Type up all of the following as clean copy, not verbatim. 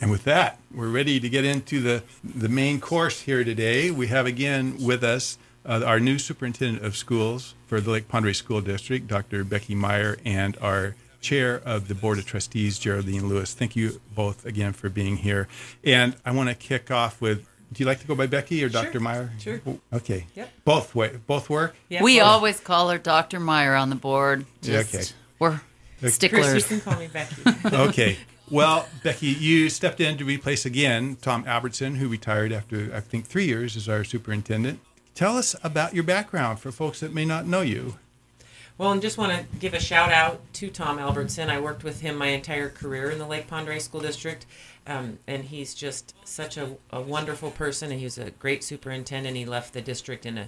And with that, we're ready to get into the main course here today. We have again with us our new superintendent of schools for the Lake Pend Oreille School District, Dr. Becky Meyer, and our chair of the Board of Trustees, Geraldine Lewis. Thank you both again for being here. And I want to kick off with, do you like to go by Becky or Dr. Meyer? Sure. Okay. Yep. Both work? Yeah, We always call her Dr. Meyer on the board. Okay. We're Chris, sticklers. you can call me Becky. Okay. Well, Becky, you stepped in to replace again Tom Albertson, who retired after, I think, 3 years as our superintendent. Tell us about your background for folks that may not know you. Well, and just want to give a shout out to Tom Albertson. I worked with him my entire career in the Lake Pend Oreille School District, and he's just such a wonderful person, and he was a great superintendent. He left the district in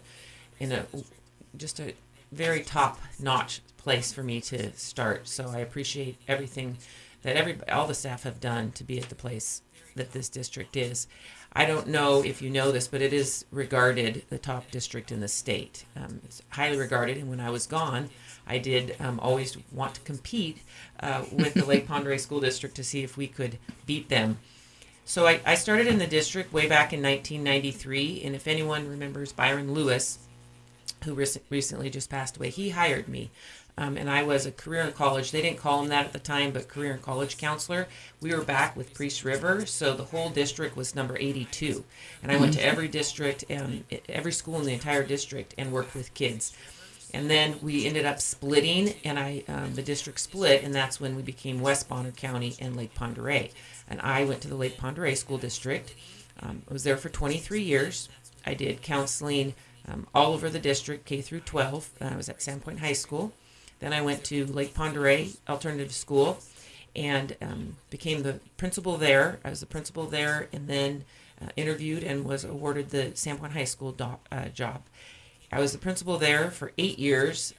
a just a very top-notch place for me to start. So I appreciate everything that all the staff have done to be at the place that this district is. I don't know if you know this, but it is regarded the top district in the state. It's highly regarded, and when I was gone, I did always want to compete with the Lake Pend Oreille School District to see if we could beat them. So I started in the district way back in 1993, and if anyone remembers Byron Lewis, who recently just passed away, he hired me. And I was a career in college. They didn't call him that at the time, but career in college counselor. We were back with Priest River, so the whole district was number 82. And I went to every district and every school in the entire district and worked with kids. And then we ended up splitting, and the district split, and that's when we became West Bonner County and Lake Pend Oreille. And I went to the Lake Pend Oreille School District. I was there for 23 years. I did counseling all over the district, K through 12. I was at Sandpoint High School. Then I went to Lake Pend Oreille Alternative School and became the principal there. I was the principal there, and then interviewed and was awarded the Sandpoint High School job. I was the principal there for 8 years,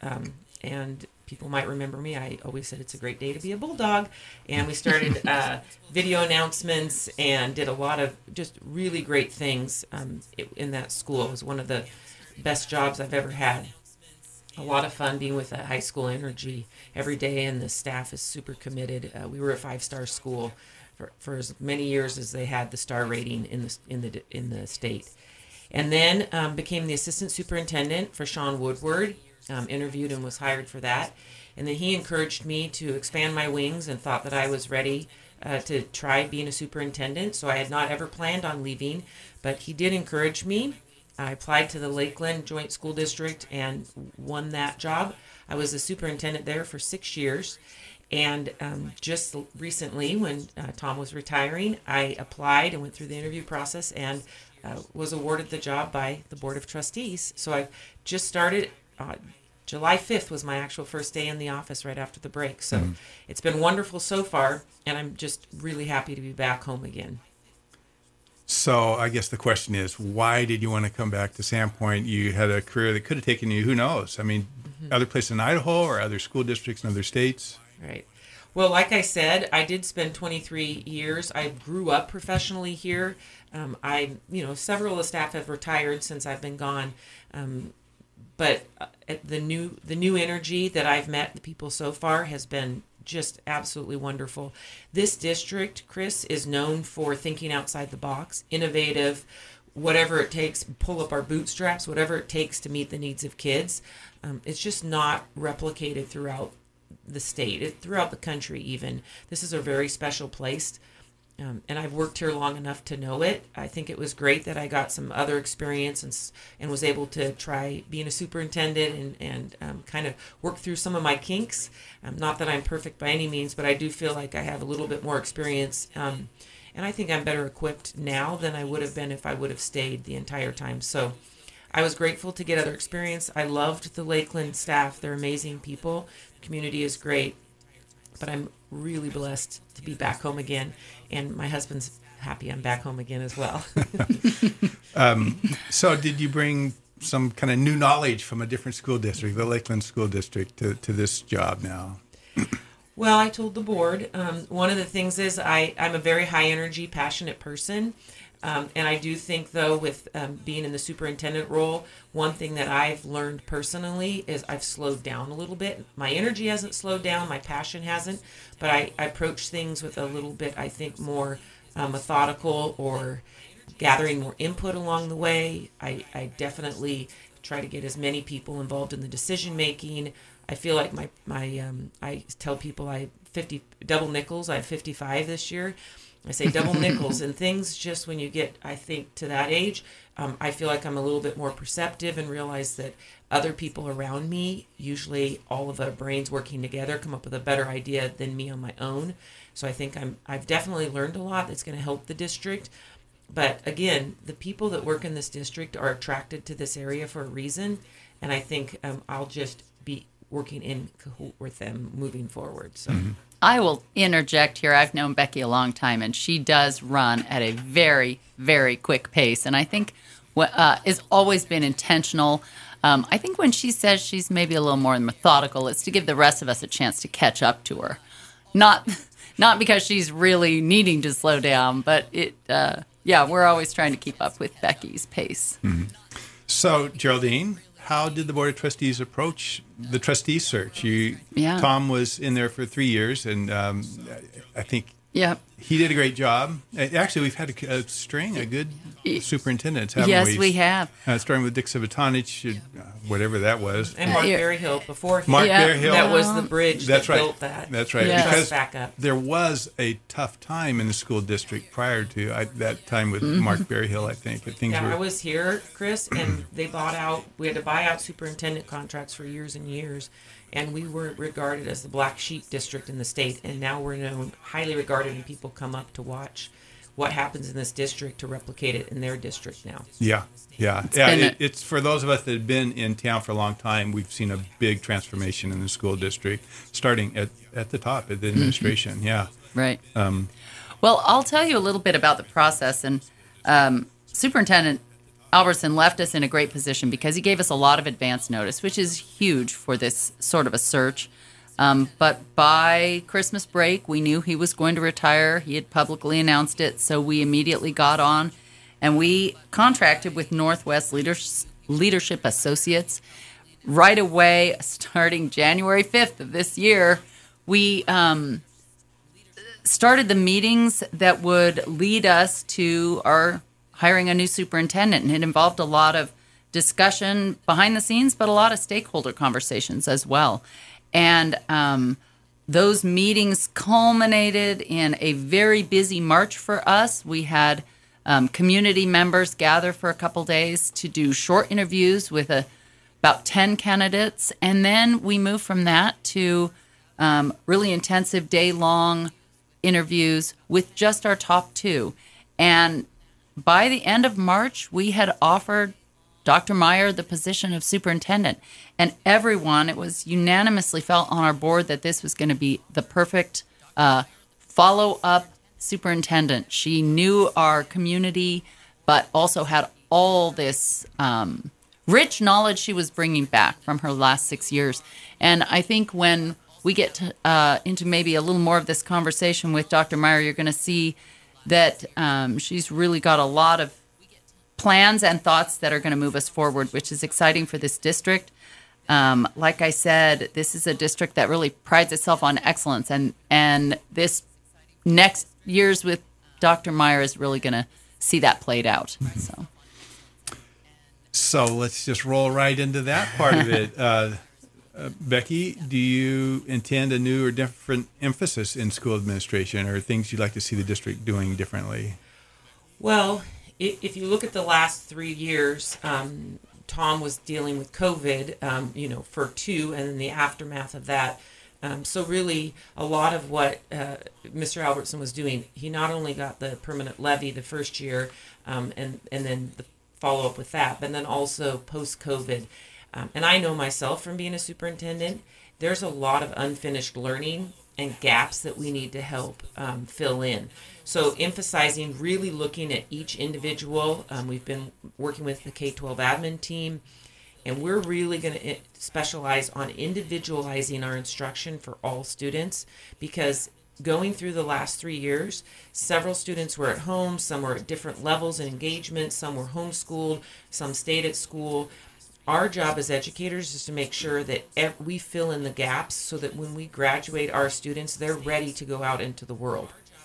and people might remember me. I always said it's a great day to be a Bulldog, and we started video announcements and did a lot of just really great things in that school. It was one of the best jobs I've ever had. A lot of fun being with that high school energy every day, and the staff is super committed. We were a 5-star school for as many years as they had the star rating in the state, and then became the assistant superintendent for Sean Woodward. Interviewed and was hired for that, and then he encouraged me to expand my wings and thought that I was ready to try being a superintendent. So I had not ever planned on leaving, but he did encourage me. I applied to the Lakeland Joint School District and won that job. I was the superintendent there for 6 years. And just recently, when Tom was retiring, I applied and went through the interview process and was awarded the job by the Board of Trustees. So I just started. July 5th was my actual first day in the office right after the break. So it's been wonderful so far, and I'm just really happy to be back home again. So I guess the question is, why did you want to come back to Sandpoint? You had a career that could have taken you, who knows? I mean, other places in Idaho or other school districts in other states? Right. Well, like I said, I did spend 23 years. I grew up professionally here. Several of the staff have retired since I've been gone. But the new energy that I've met, the people so far, has been just absolutely wonderful. This district, Chris, is known for thinking outside the box, innovative, whatever it takes, pull up our bootstraps, whatever it takes to meet the needs of kids. It's just not replicated throughout the state, throughout the country even. This is a very special place. And I've worked here long enough to know it. I think it was great that I got some other experience and was able to try being a superintendent and kind of work through some of my kinks. Not that I'm perfect by any means, but I do feel like I have a little bit more experience. And I think I'm better equipped now than I would have been if I would have stayed the entire time. So I was grateful to get other experience. I loved the Lakeland staff. They're amazing people. The community is great. But I'm really blessed to be back home again, and my husband's happy I'm back home again as well. So did you bring some kind of new knowledge from a different school district, the Lakeland School District, to this job now? Well, I told the board, one of the things is I'm a very high energy, passionate person. And I do think, though, with being in the superintendent role, one thing that I've learned personally is I've slowed down a little bit. My energy hasn't slowed down, my passion hasn't, but I approach things with a little bit, I think, more methodical or gathering more input along the way. I definitely try to get as many people involved in the decision making. I feel like I tell people I 50 double nickels. I have 55 this year. I say double nickels, and things just when you get, I think, to that age, I feel like I'm a little bit more perceptive and realize that other people around me, usually all of our brains working together, come up with a better idea than me on my own. So I think I've definitely learned a lot that's going to help the district. But again, the people that work in this district are attracted to this area for a reason, and I think I'll just be working in cahoot with them moving forward. So. I will interject here. I've known Becky a long time, and she does run at a very, very quick pace. And I think what has always been intentional. I think when she says she's maybe a little more methodical, it's to give the rest of us a chance to catch up to her. Not because she's really needing to slow down, but we're always trying to keep up with Becky's pace. Mm-hmm. So, Geraldine, how did the Board of Trustees approach the trustee search? Tom was in there for 3 years, and I think he did a great job. Actually, we've had a string of good superintendents, haven't we? Yes, we have. Starting with Dick Sabatonich, whatever that was. And Mark Berryhill before him. Mark Berryhill. That was the bridge that built that. That's right. Yes. Because back up. there was a tough time in the school district prior to that time with Mark Berryhill, I think. I was here, Chris, and we had to buy out superintendent contracts for years and years. And we were regarded as the black sheep district in the state. And now we're known, highly regarded, and people come up to watch what happens in this district to replicate it in their district now. It's for those of us that have been in town for a long time, we've seen a big transformation in the school district, starting at the top, at the administration. Right. Well, I'll tell you a little bit about the process. And Superintendent Albertson left us in a great position because he gave us a lot of advance notice, which is huge for this sort of a search. But by Christmas break, we knew he was going to retire. He had publicly announced it, so we immediately got on, and we contracted with Northwest Leadership Associates. Right away, starting January 5th of this year, we started the meetings that would lead us to our hiring a new superintendent, and it involved a lot of discussion behind the scenes, but a lot of stakeholder conversations as well. And those meetings culminated in a very busy March for us. We had community members gather for a couple days to do short interviews with about 10 candidates, and then we moved from that to really intensive day-long interviews with just our top 2. And by the end of March, we had offered Dr. Meyer the position of superintendent, and everyone, it was unanimously felt on our board that this was going to be the perfect follow-up superintendent. She knew our community, but also had all this rich knowledge she was bringing back from her last 6 years. And I think when we get into maybe a little more of this conversation with Dr. Meyer, you're going to see that she's really got a lot of plans and thoughts that are going to move us forward, which is exciting for this district. Like I said, this is a district that really prides itself on excellence, and this next years with Dr. Meyer is really going to see that played out. So let's just roll right into that part of it. Becky, do you intend a new or different emphasis in school administration, or things you'd like to see the district doing differently? Well, if you look at the last 3 years, Tom was dealing with COVID, for 2, and then the aftermath of that. So really, a lot of what Mr. Albertson was doing, he not only got the permanent levy the first year, and then the follow-up with that, but then also post-COVID. And I know myself from being a superintendent, there's a lot of unfinished learning and gaps that we need to help fill in. So emphasizing, really looking at each individual. We've been working with the K-12 admin team, and we're really going to specialize on individualizing our instruction for all students, because going through the last 3 years, several students were at home, some were at different levels in engagement, some were homeschooled, some stayed at school. Our job as educators is to make sure that we fill in the gaps so that when we graduate our students, they're ready to go out into the world.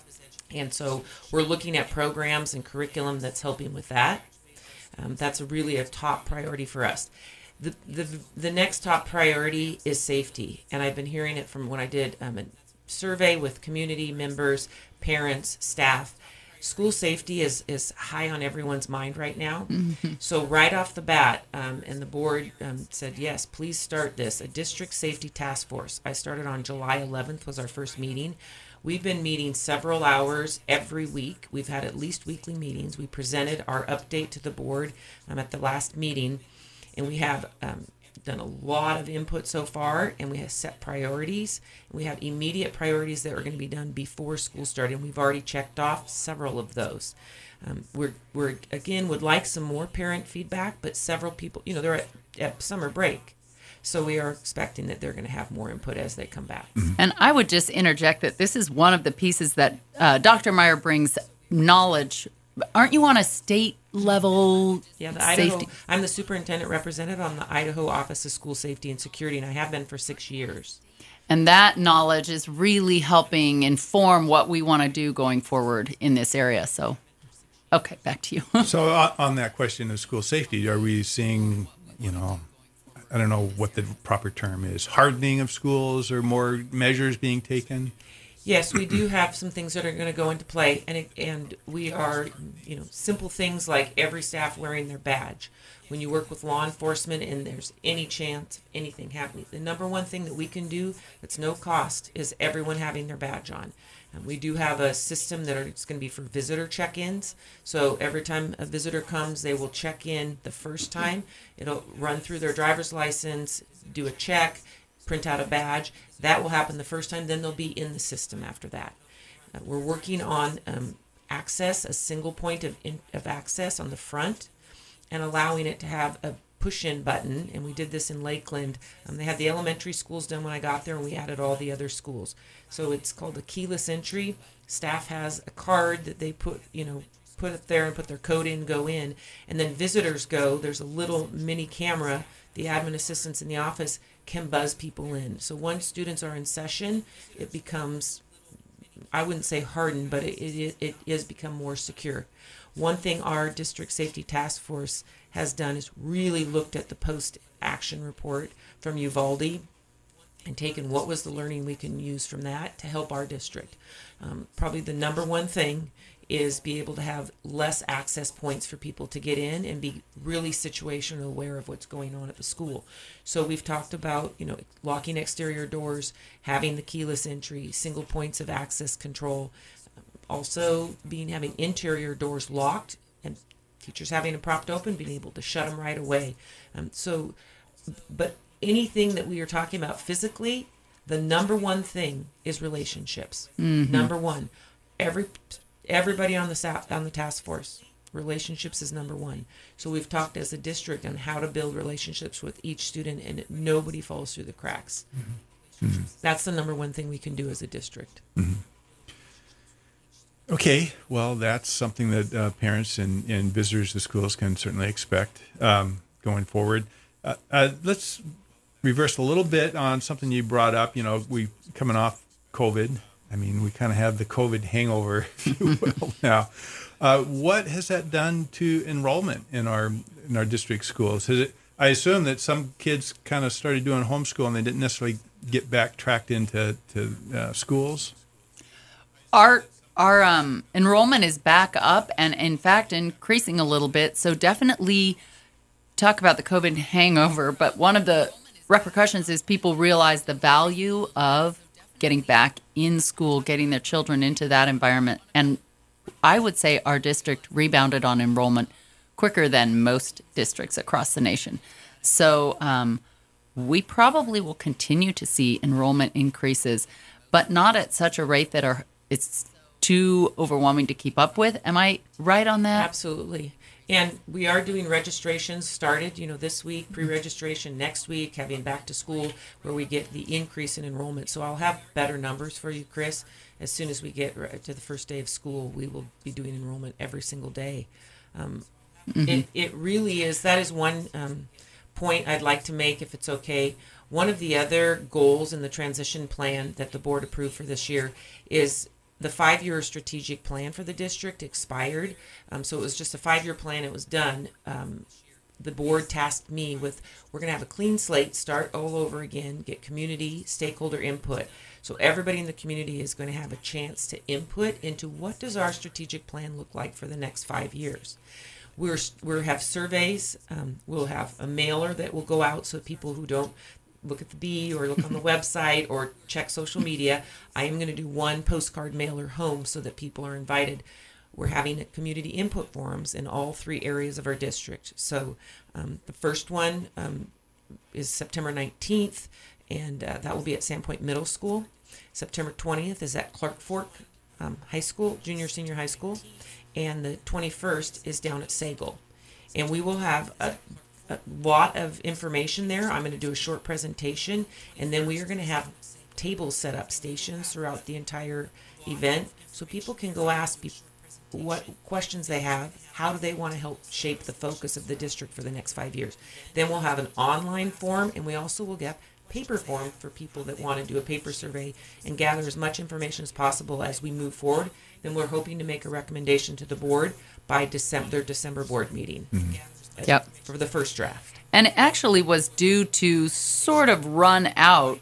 And so we're looking at programs and curriculum that's helping with that. That's really a top priority for us. The next top priority is safety. And I've been hearing it from when I did a survey with community members, parents, staff. School safety is high on everyone's mind right now. Mm-hmm. So right off the bat, and the board said, yes, please start this, a district safety task force. I started on July 11th was our first meeting. We've been meeting several hours every week. We've had at least weekly meetings. We presented our update to the board at the last meeting, and we have done a lot of input so far, and we have set priorities. We have immediate priorities that are going to be done before school started, and we've already checked off several of those. We're again would like some more parent feedback, but several people, they're at summer break. So we are expecting that they're going to have more input as they come back. And I would just interject that this is one of the pieces that Dr. Meyer brings knowledge. Aren't you on a state level the safety? Idaho, I'm the superintendent representative on the Idaho Office of School Safety and Security, and I have been for 6 years. And that knowledge is really helping inform what we want to do going forward in this area. So, okay, back to you. So on that question of school safety, are we seeing, I don't know what the proper term is, hardening of schools or more measures being taken? Yes, we do have some things that are going to go into play, and we are, simple things like every staff wearing their badge. When you work with law enforcement and there's any chance of anything happening, the number one thing that we can do that's no cost is everyone having their badge on. And we do have a system that it's going to be for visitor check-ins. So every time a visitor comes, they will check in the first time. It'll run through their driver's license, do a check, print out a badge. That will happen the first time. Then they'll be in the system after that. We're working on access, a single point of access on the front, and allowing it to have a push-in button. And we did this in Lakeland. They had the elementary schools done when I got there, and we added all the other schools. So it's called a keyless entry. Staff has a card that they put it there and put their code in, go in. And then visitors go. There's a little mini camera. The admin assistants in the office can buzz people in. So once students are in session, it becomes, I wouldn't say hardened, but it is become more secure. One thing our district safety task force has done is really looked at the post-action report from Uvalde and taken what was the learning we can use from that to help our district. Probably the number one thing is be able to have less access points for people to get in and be really situationally aware of what's going on at the school. So we've talked about, locking exterior doors, having the keyless entry, single points of access control, also having interior doors locked and teachers having them propped open, being able to shut them right away. But anything that we are talking about physically, the number one thing is relationships. Mm-hmm. Number one. Everybody on the task force, relationships is number one. So we've talked as a district on how to build relationships with each student, and nobody falls through the cracks. Mm-hmm. Mm-hmm. That's the number one thing we can do as a district. Mm-hmm. Okay, well, that's something that parents and visitors to schools can certainly expect going forward. Let's reverse a little bit on something you brought up. We coming off COVID. I mean, we kind of have the COVID hangover, if you will, now. What has that done to enrollment in our district schools? I assume that some kids kind of started doing homeschool and they didn't necessarily get backtracked into schools. Our enrollment is back up and, in fact, increasing a little bit. So definitely talk about the COVID hangover. But one of the repercussions is people realize the value of getting back in school, getting their children into that environment. And I would say our district rebounded on enrollment quicker than most districts across the nation. So we probably will continue to see enrollment increases, but not at such a rate that it's too overwhelming to keep up with. Am I right on that? Absolutely. And we are doing registrations started, this week, pre-registration next week, having back to school where we get the increase in enrollment. So I'll have better numbers for you, Chris. As soon as we get to the first day of school, we will be doing enrollment every single day. It really is. That is one point I'd like to make, if it's okay. One of the other goals in the transition plan that the board approved for this year is the 5-year strategic plan for the district expired. So it was just a 5-year plan. It was done. The board tasked me with, we're going to have a clean slate, start all over again, get community stakeholder input. So everybody in the community is going to have a chance to input into what does our strategic plan look like for the next 5 years. We'll have surveys. We'll have a mailer that will go out so people who don't look at the bee or look on the website or check social media, I am going to do one postcard mailer home so that people are invited. We're having community input forums in all 3 areas of our district. So the first one is September 19th, and that will be at Sandpoint Middle School. September 20th is at Clark Fork High School, junior, senior high school. And the 21st is down at Sagal. And we will have a lot of information there. I'm going to do a short presentation, and then we are going to have tables set up, stations throughout the entire event, so people can go ask what questions they have, how do they want to help shape the focus of the district for the next 5 years. Then we'll have an online form, and we also will get paper form for people that want to do a paper survey and gather as much information as possible as we move forward. Then we're hoping to make a recommendation to the board by their December board meeting. Yep. For the first draft. And it actually was due to sort of run out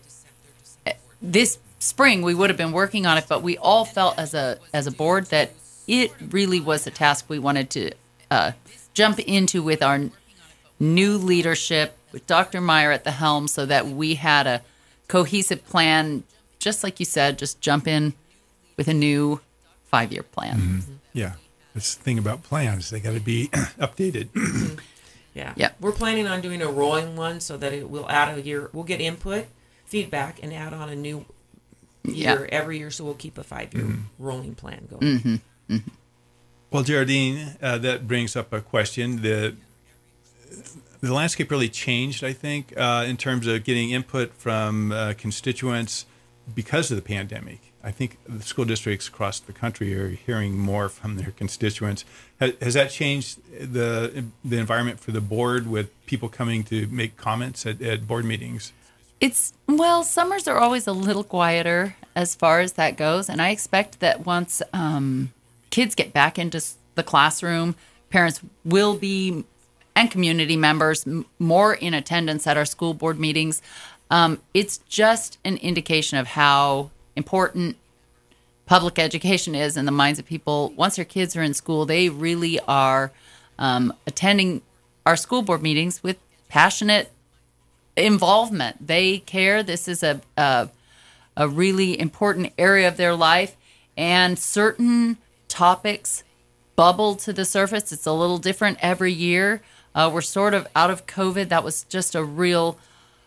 this spring. We would have been working on it, but we all felt as a board that it really was a task we wanted to jump into with our new leadership, with Dr. Meyer at the helm, so that we had a cohesive plan, just like you said, just jump in with a new 5-year plan. Mm-hmm. Yeah. This thing about plans, they got to be updated. Yeah. Yep. We're planning on doing a rolling one so that it will add a year. We'll get input, feedback, and add on a new year every year. So we'll keep a 5-year rolling plan going. Well, Geraldine, that brings up a question. The landscape really changed, I think, in terms of getting input from constituents because of the pandemic. I think the school districts across the country are hearing more from their constituents. Has that changed the environment for the board with people coming to make comments at board meetings? Summers are always a little quieter as far as that goes. And I expect that once kids get back into the classroom, parents will be, and community members, more in attendance at our school board meetings. It's just an indication of how important public education is in the minds of people. Once their kids are in school, they really are attending our school board meetings with passionate involvement. They care. This is a really important area of their life, and certain topics bubble to the surface. It's a little different every year. We're sort of out of COVID. That was just a real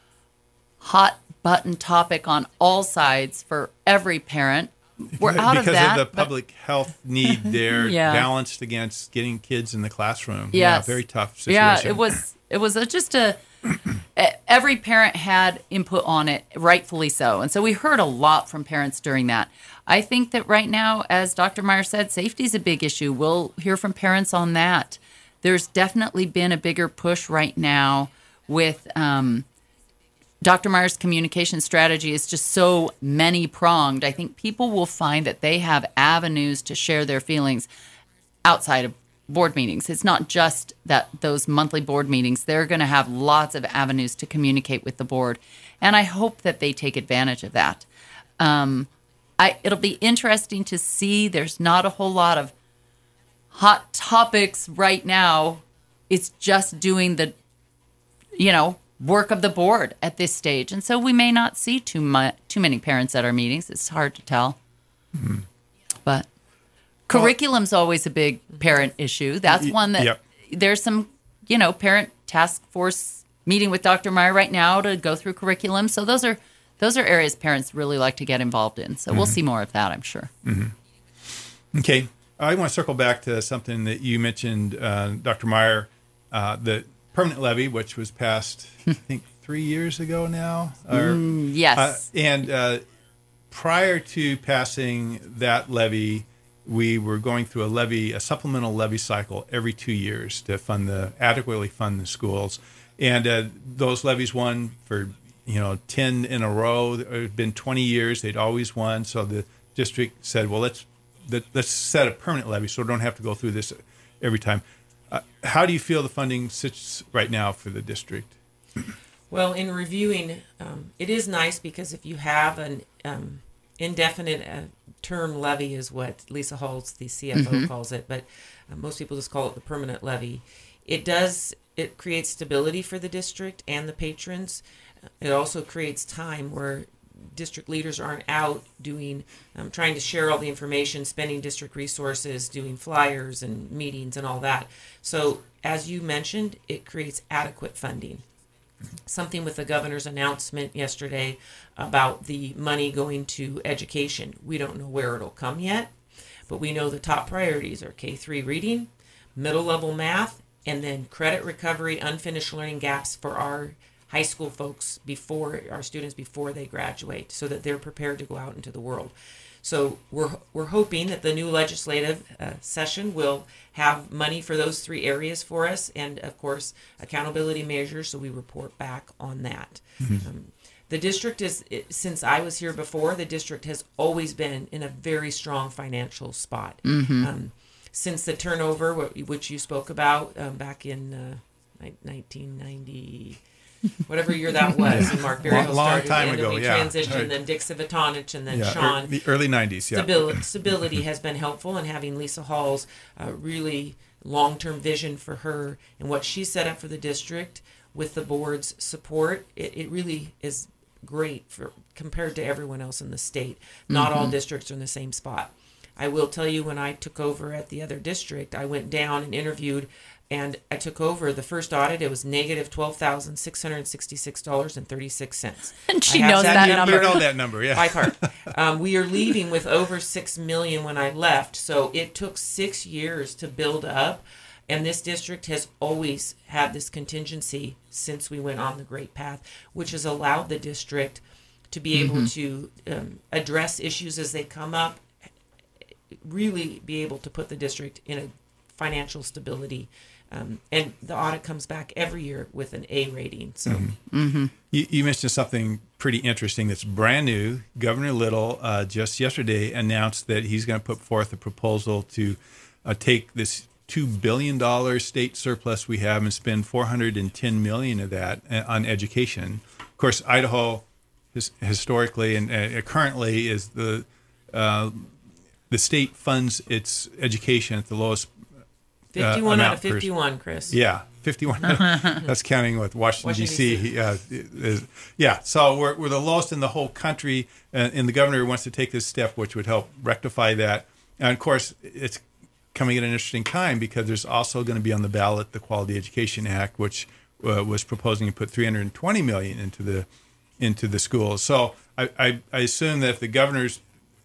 hot button topic on all sides for every parent. We're out of that. Because of the public health need there, balanced against getting kids in the classroom. Yes. Yeah, very tough situation. Yeah, it was just every parent had input on it, rightfully so. And so we heard a lot from parents during that. I think that right now, as Dr. Meyer said, safety is a big issue. We'll hear from parents on that. There's definitely been a bigger push right now with Dr. Meyer's communication strategy is just so many-pronged. I think people will find that they have avenues to share their feelings outside of board meetings. It's not just that those monthly board meetings. They're going to have lots of avenues to communicate with the board, and I hope that they take advantage of that. It'll be interesting to see. There's not a whole lot of hot topics right now. It's just doing the, work of the board at this stage. And so we may not see too many parents at our meetings. It's hard to tell. Mm-hmm. But curriculum's always a big parent issue. That's one that there's some, parent task force meeting with Dr. Meyer right now to go through curriculum. So those are areas parents really like to get involved in. So we'll see more of that, I'm sure. Mm-hmm. Okay. I want to circle back to something that you mentioned, Dr. Meyer, the permanent levy, which was passed, I think, 3 years ago now. Yes. And prior to passing that levy, we were going through a supplemental levy cycle every 2 years to adequately fund the schools. And those levies won for 10 in a row. It had been 20 years. They'd always won. So the district said, well, let's set a permanent levy so we don't have to go through this every time. How do you feel the funding sits right now for the district? Well, in reviewing, it is nice because if you have an indefinite term levy is what Lisa Halls, the CFO, calls it, but most people just call it the permanent levy. It creates stability for the district and the patrons. It also creates time where district leaders aren't out doing, trying to share all the information, spending district resources, doing flyers and meetings and all that. So as you mentioned, it creates adequate funding. Something with the governor's announcement yesterday about the money going to education. We don't know where it'll come yet, but we know the top priorities are K-3 reading, middle level math, and then credit recovery, unfinished learning gaps for our high school folks our students before they graduate, so that they're prepared to go out into the world. So we're hoping that the new legislative session will have money for those three areas for us, and of course accountability measures, so we report back on that. The district since I was here before, the district has always been in a very strong financial spot. Since the turnover, which you spoke about back in 1990. Whatever year that was, and Mark Berryhill started, time and then ago, we transitioned, and then Dick Savitonich, and then Sean. The early 90s, yeah. Stability has been helpful, and having Lisa Hall's really long-term vision for her and what she set up for the district with the board's support, it really is great compared to everyone else in the state. Not all districts are in the same spot. I will tell you, when I took over at the other district, I went down and interviewed, and I took over the first audit. It was negative $12,666.36. And she knows that number. You know that number, yeah. By heart. We are leaving with over $6 million when I left, so it took 6 years to build up. And this district has always had this contingency since we went on the Great Path, which has allowed the district to be able to address issues as they come up, really be able to put the district in a financial stability. And the audit comes back every year with an A rating. So You mentioned something pretty interesting that's brand new. Governor Little just yesterday announced that he's going to put forth a proposal to take this $2 billion state surplus we have and spend $410 million of that on education. Of course, Idaho historically and currently is the state funds its education at the lowest 51 out of 51, Chris. Yeah, 51. That's counting with Washington, D.C. So we're the lowest in the whole country, and the governor wants to take this step, which would help rectify that. And, of course, it's coming at an interesting time because there's also going to be on the ballot the Quality Education Act, which was proposing to put $320 million into the schools. So I assume that if the governor's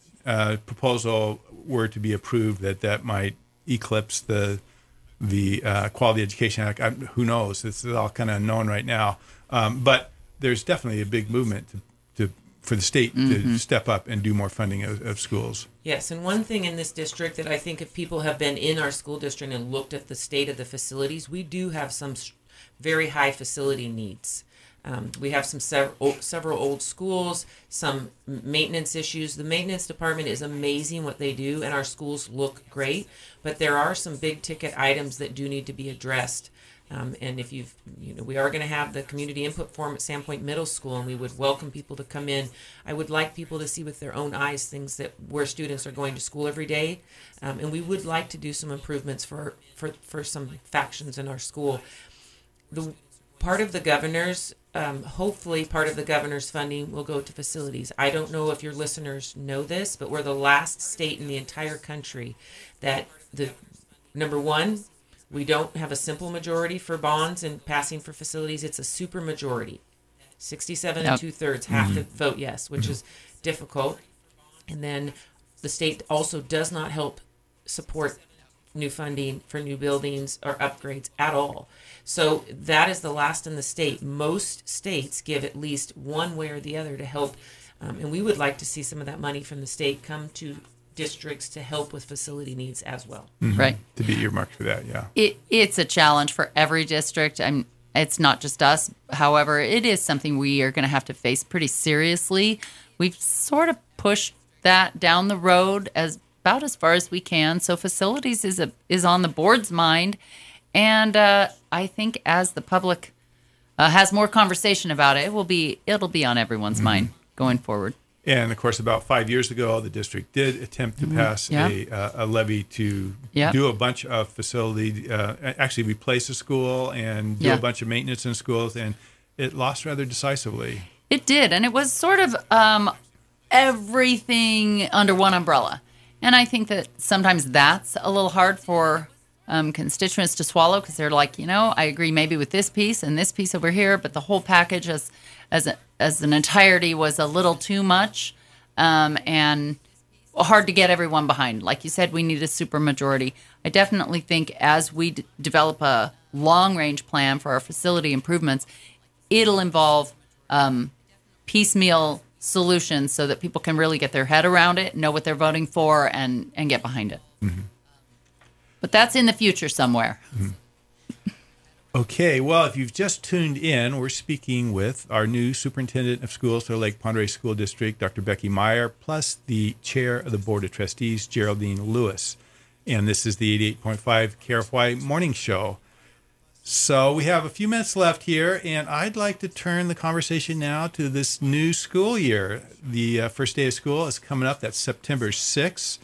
proposal were to be approved, that might eclipse the Quality Education Act. Who knows? It's all kind of unknown right now. But there's definitely a big movement for the state to step up and do more funding of schools. Yes, and one thing in this district that I think if people have been in our school district and looked at the state of the facilities, we do have some very high facility needs. We have several old schools, some maintenance issues. The maintenance department is amazing what they do, and our schools look great. But there are some big ticket items that do need to be addressed. And if we are going to have the community input forum at Sandpoint Middle School, and we would welcome people to come in. I would like people to see with their own eyes things where students are going to school every day, and we would like to do some improvements for some factions in our school. The part of the governor's hopefully part of the governor's funding will go to facilities. I don't know if your listeners know this, but we're the last state in the entire country that number one, we don't have a simple majority for bonds and passing for facilities. It's a super majority. 67 and 2/3 have to vote yes, which is difficult. And then the state also does not help support new funding for new buildings or upgrades at all. So that is the last in the state. Most states give at least one way or the other to help. And we would like to see some of that money from the state come to districts to help with facility needs as well. Right. To be earmarked for that, yeah. It's a challenge for every district. It's not just us. However, it is something we are going to have to face pretty seriously. We've sort of pushed that down the road as far as we can. So facilities is on the board's mind, and I think as the public has more conversation about it, it'll be on everyone's mind going forward. And of course, about 5 years ago, the district did attempt to pass a levy to do a bunch of facility, actually replace a school and do a bunch of maintenance in schools, and it lost rather decisively. It did, and it was sort of everything under one umbrella. And I think that sometimes that's a little hard for constituents to swallow, because they're like, I agree maybe with this piece and this piece over here, but the whole package as an entirety was a little too much and hard to get everyone behind. Like you said, we need a supermajority. I definitely think as we develop a long-range plan for our facility improvements, it'll involve piecemeal solutions so that people can really get their head around it, know what they're voting for, and get behind it. Mm-hmm. But that's in the future somewhere. Mm-hmm. Okay, well, if you've just tuned in, we're speaking with our new superintendent of schools for the Lake Pend Oreille School District, Dr. Becky Meyer, plus the chair of the Board of Trustees, Geraldine Lewis. And this is the 88.5 KRFY Morning Show. So we have a few minutes left here, and I'd like to turn the conversation now to this new school year. The first day of school is coming up. That's September 6th.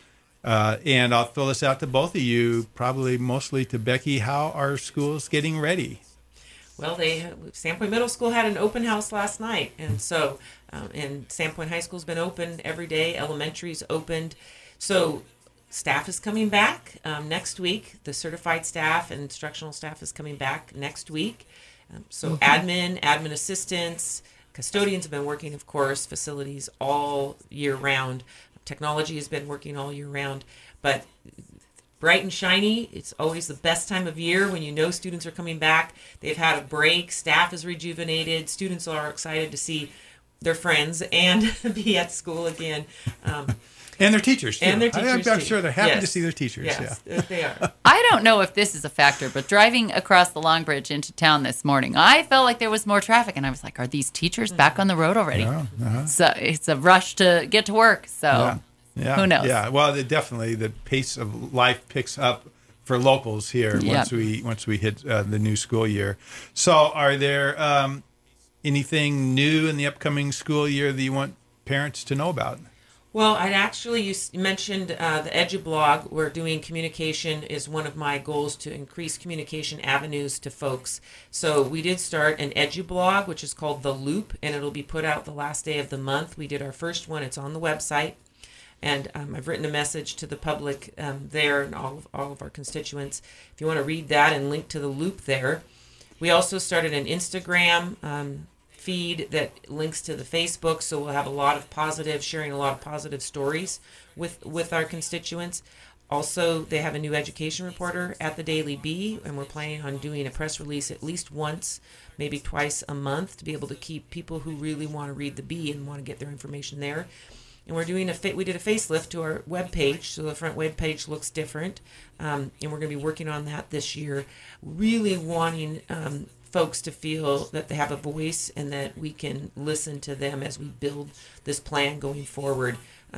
And I'll throw this out to both of you, probably mostly to Becky. How are schools getting ready? Well, Sandpoint Middle School had an open house last night, and so and Sandpoint High School's been open every day. Elementary's opened, so staff is coming back next week. The certified staff and instructional staff is coming back next week. So admin assistants, custodians have been working, of course, facilities all year round. Technology has been working all year round, but bright and shiny. It's always the best time of year when students are coming back. They've had a break. Staff is rejuvenated. Students are excited to see their friends and be at school again. And their teachers, too. And their teachers, I'm sure they're happy to see their teachers. Yes, they are. I don't know if this is a factor, but driving across the Long Bridge into town this morning, I felt like there was more traffic, and I was like, are these teachers back on the road already? So it's a rush to get to work, so who knows? Yeah, well, definitely the pace of life picks up for locals here once we hit the new school year. So are there anything new in the upcoming school year that you want parents to know about? Well, you mentioned the EduBlog. We're doing communication is one of my goals, to increase communication avenues to folks. So we did start an EduBlog, which is called The Loop, and it'll be put out the last day of the month. We did our first one. It's on the website. And I've written a message to the public there and all of our constituents. If you want to read that and link to The Loop there. We also started an Instagram feed that links to the Facebook, so we'll have sharing a lot of positive stories with our constituents. Also, they have a new education reporter at the Daily Bee, and we're planning on doing a press release at least once, maybe twice a month, to be able to keep people who really want to read the Bee and want to get their information there. And we're doing we did a facelift to our webpage, so the front webpage looks different, and we're going to be working on that this year, really wanting folks to feel that they have a voice and that we can listen to them as we build this plan going forward.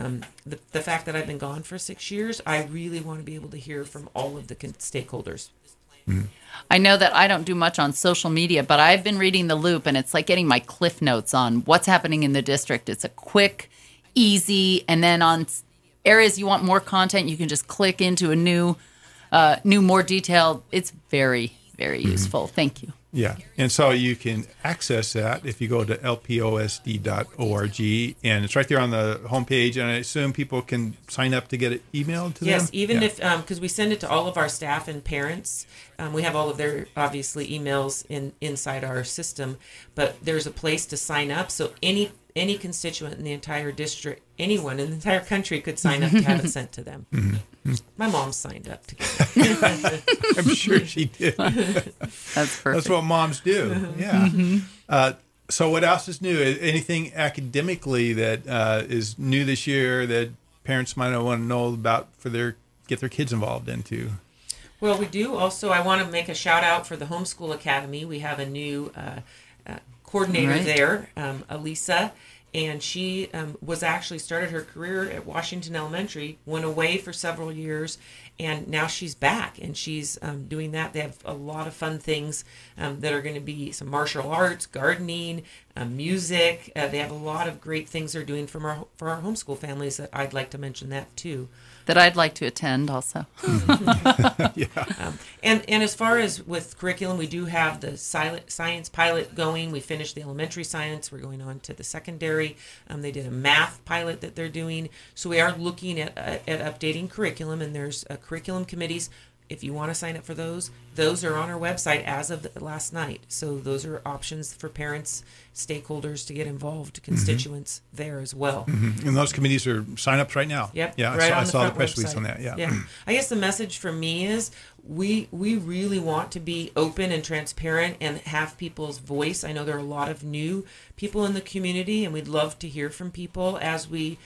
The fact that I've been gone for 6 years, I really want to be able to hear from all of the stakeholders. Mm-hmm. I know that I don't do much on social media, but I've been reading The Loop, and it's like getting my Cliff Notes on what's happening in the district. It's a quick, easy, and then on areas you want more content, you can just click into a new, more detailed. It's very, very useful. Thank you. Yeah, and so you can access that if you go to lposd.org, and it's right there on the homepage, and I assume people can sign up to get it emailed to them? Yes, even if, because we send it to all of our staff and parents. We have all of their, obviously, emails inside our system, but there's a place to sign up, so any constituent in the entire district, anyone in the entire country could sign up to have it sent to them. Mm-hmm. My mom signed up to get it. I'm sure she did. That's perfect. That's what moms do. Yeah. Mm-hmm. So what else is new? Anything academically that is new this year that parents might want to know about get their kids involved into? Well, we do. Also, I want to make a shout out for the Homeschool Academy. We have a new coordinator there, Elisa, and she was actually started her career at Washington Elementary, went away for several years, and now she's back and she's doing that. They have a lot of fun things that are going to be some martial arts, gardening, music. They have a lot of great things they're doing for our homeschool families that I'd like to mention that too. That I'd like to attend also. And as far as with curriculum, we do have the science pilot going. We finished the elementary science. We're going on to the secondary. They did a math pilot that they're doing. So we are looking at updating curriculum, and there's curriculum committees. If you want to sign up for those are on our website as of last night. So those are options for parents, stakeholders to get involved, constituents there as well. Mm-hmm. And those committees are sign-ups right now. Yep. Yeah, right I saw the press website. release on that. Yeah. I guess the message for me is we really want to be open and transparent and have people's voice. I know there are a lot of new people in the community, and we'd love to hear from people as we,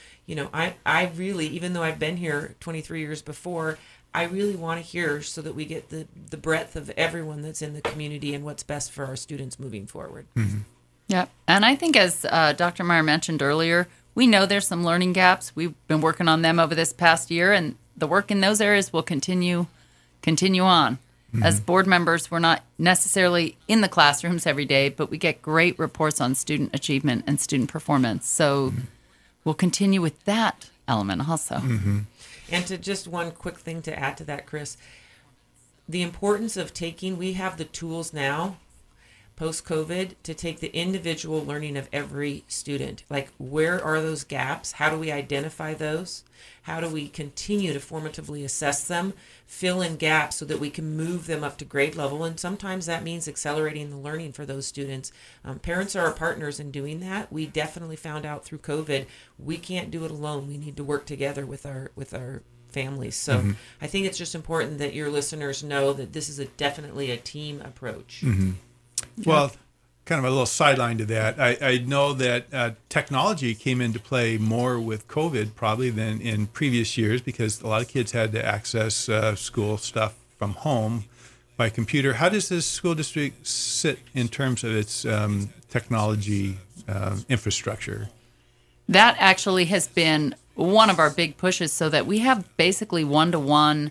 I really, even though I've been here 23 years before, I really want to hear so that we get the breadth of everyone that's in the community and what's best for our students moving forward. Mm-hmm. Yeah, and I think as Dr. Meyer mentioned earlier, we know there's some learning gaps. We've been working on them over this past year, and the work in those areas will continue on. Mm-hmm. As board members, we're not necessarily in the classrooms every day, but we get great reports on student achievement and student performance. So we'll continue with that element also. Mm-hmm. And to just one quick thing to add to that, Chris, the importance of we have the tools now, post-COVID, to take the individual learning of every student. Like, where are those gaps? How do we identify those? How do we continue to formatively assess them, fill in gaps so that we can move them up to grade level? And sometimes that means accelerating the learning for those students. Parents are our partners in doing that. We definitely found out through COVID, we can't do it alone. We need to work together with our families. So I think it's just important that your listeners know that this is definitely a team approach. Mm-hmm. Well, kind of a little sideline to that. I know that technology came into play more with COVID probably than in previous years because a lot of kids had to access school stuff from home by computer. How does this school district sit in terms of its technology infrastructure? That actually has been one of our big pushes so that we have basically one-to-one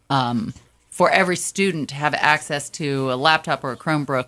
for every student to have access to a laptop or a Chromebook.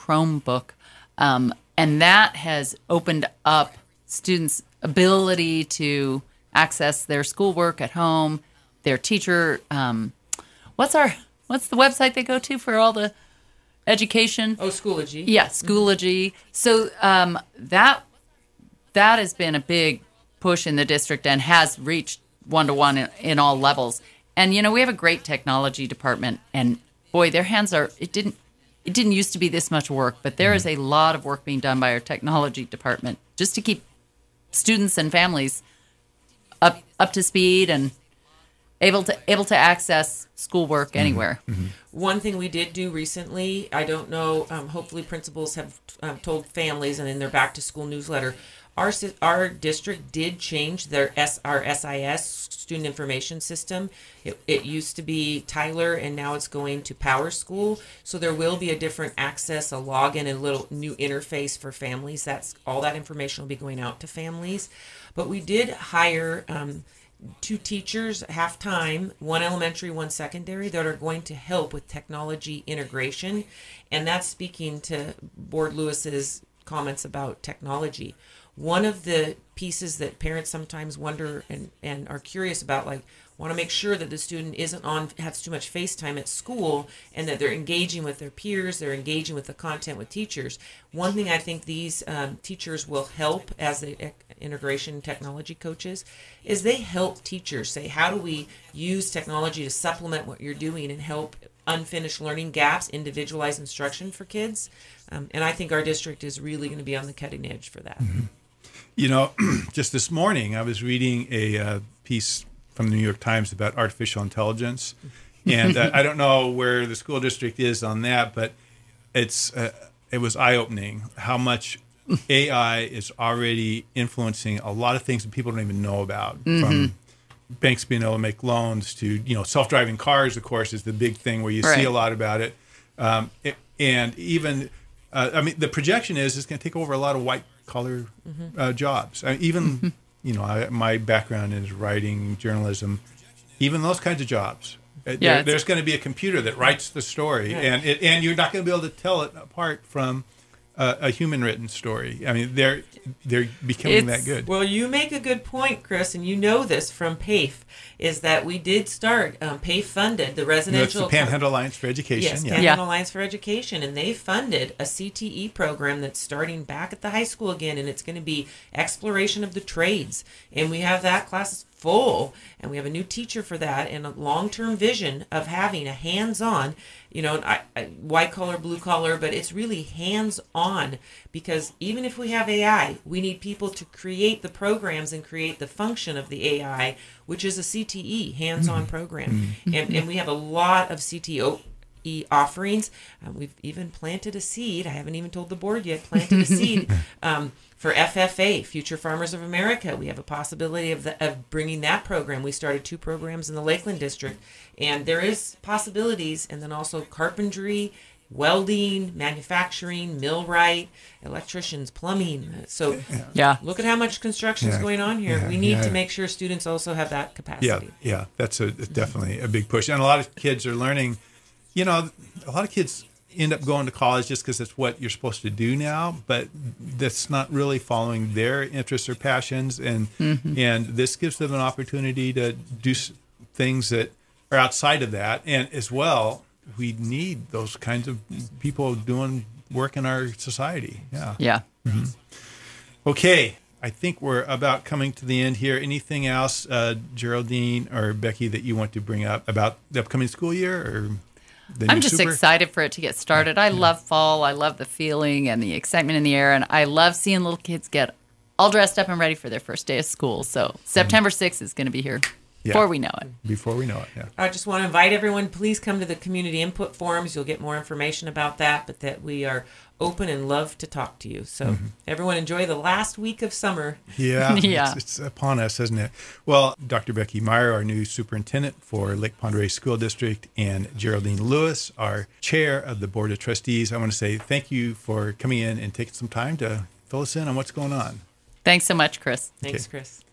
And that has opened up students' ability to access their schoolwork at home, their teacher. What's the website they go to for all the education? Oh, Schoology. Yeah, Schoology. So that has been a big push in the district and has reached one-to-one in all levels. And, we have a great technology department. And, boy, their hands are – it didn't used to be this much work, but there is a lot of work being done by our technology department just to keep students and families up to speed and able to access schoolwork anywhere. Mm-hmm. One thing we did do recently, I don't know, hopefully principals have told families and in their back to school newsletter, our district did change our SIS, student information system. It used to be Tyler, and now it's going to Power School. So there will be a different access, a login, and a little new interface for families. All that information will be going out to families. But we did hire 2 teachers, half-time, 1 elementary, 1 secondary, that are going to help with technology integration. And that's speaking to Board Lewis's comments about technology. One of the pieces that parents sometimes wonder and are curious about, like, want to make sure that the student has too much FaceTime at school and that they're engaging with their peers, they're engaging with the content with teachers. One thing I think these teachers will help as the integration technology coaches is they help teachers say, how do we use technology to supplement what you're doing and help unfinished learning gaps, individualize instruction for kids. And I think our district is really going to be on the cutting edge for that. Mm-hmm. Just this morning, I was reading a piece from the New York Times about artificial intelligence. And I don't know where the school district is on that, but it was eye-opening how much AI is already influencing a lot of things that people don't even know about, from banks being able to make loans to, self-driving cars, of course, is the big thing where you see a lot about it. And even, the projection is it's going to take over a lot of collar jobs. Even my background is writing, journalism, even those kinds of jobs. There's going to be a computer that writes the story, and you're not going to be able to tell it apart from a human written story. I mean, they're becoming that good. Well, you make a good point, Chris, and you know this from PAFE, is that we did start PAFE funded the residential. That's the Panhandle Alliance for Education. Yes, Panhandle Alliance for Education, and they funded a CTE program that's starting back at the high school again, and it's going to be exploration of the trades, and we have that class full, and we have a new teacher for that, and a long-term vision of having a hands-on, white collar, blue collar, but it's really hands-on, because even if we have AI, we need people to create the programs and create the function of the AI, which is a CTE, hands-on program. And we have a lot of CTE offerings. We've even planted a seed. I haven't even told the board yet. Planted a seed for FFA, Future Farmers of America. We have a possibility of bringing that program. We started 2 programs in the Lakeland district, and there is possibilities. And then also carpentry, welding, manufacturing, millwright, electricians, plumbing. So look at how much construction is going on here. We need to make sure students also have that capacity. Yeah, that's definitely a big push. And a lot of kids are learning. A lot of kids end up going to college just because it's what you're supposed to do now, but that's not really following their interests or passions. And this gives them an opportunity to do things that are outside of that. And as well, we need those kinds of people doing work in our society. Yeah. Okay. I think we're about coming to the end here. Anything else, Geraldine or Becky, that you want to bring up about the upcoming school year or I'm just excited for it to get started. I love fall. I love the feeling and the excitement in the air. And I love seeing little kids get all dressed up and ready for their first day of school. So September 6th is going to be here before we know it. Before we know it, I just want to invite everyone, please come to the community input forums. You'll get more information about that, but that we are open and love to talk to you. So everyone enjoy the last week of summer. It's upon us, isn't it? Well, Dr. Becky Meyer, our new superintendent for Lake Pend Oreille School District, and Geraldine Lewis, our chair of the Board of Trustees, I want to say thank you for coming in and taking some time to fill us in on what's going on. Thanks so much, Chris. Thanks, Chris.